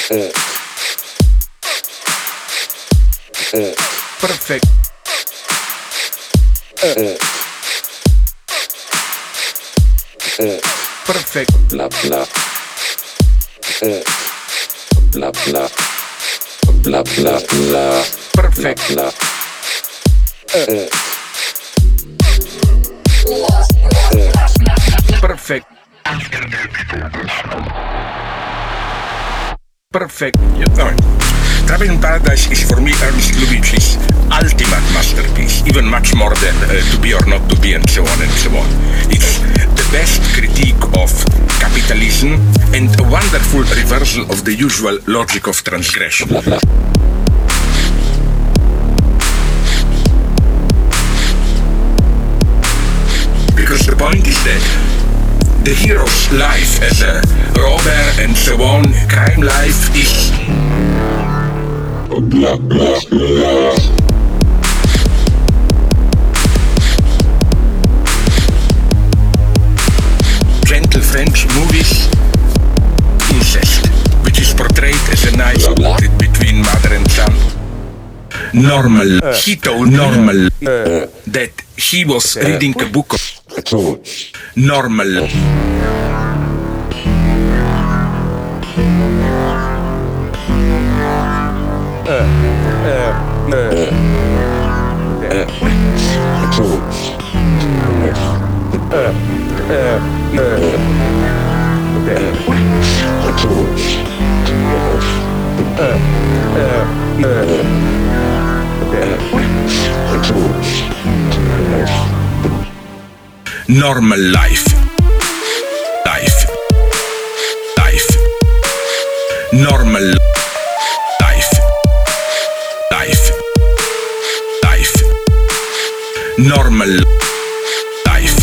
Perfect. Perfect. Bla bla. Bla bla. Bla bla bla. Perfect. Bla. Perfect. Perfect. Trapping in Paradise is for me Ernest Lubitsch's ultimate masterpiece, even much more than To Be or Not to Be and so on and so on. It's the best critique of capitalism and a wonderful reversal of the usual logic of transgression. Because the point is that the hero's life as a robber and so on, crime life is blah, blah, blah. Gentle French movies, incest, which is portrayed as a nice conflict between mother and son. Normal. He told Normal that he was reading a book of Normal. Normal life. Normal life. Normal life.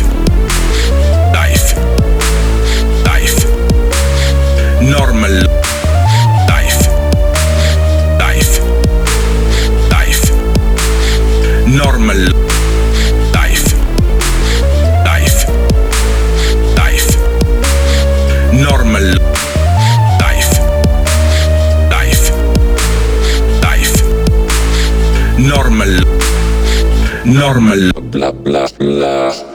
Normal life. Normal life. Normal life. Normal. Bla bla bla.